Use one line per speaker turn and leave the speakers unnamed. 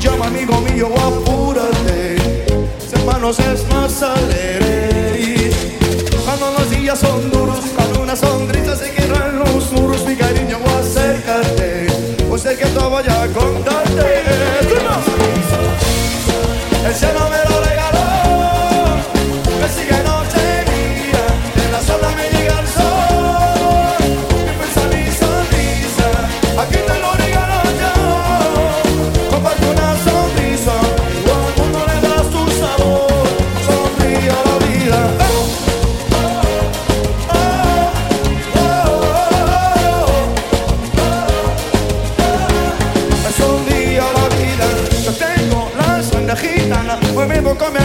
llama amigo mío, apúrate. Ser manos es más alegre. Cuando los días son duros, cuando una sonrisa se queda en los muros, mi cariño, acércate, pues sé que todo voy a contarte. El cielo me lo regaló, me sigue noche mía, de la sombra me llega el sol, mi fuerza, mi sonrisa, aquí te lo regalo yo. Comparte una sonrisa, todo el mundo le das tu sabor, sonríe a la vida. Sonríe a la vida. Yo tengo las bandas gitanas, hoy vivo con mi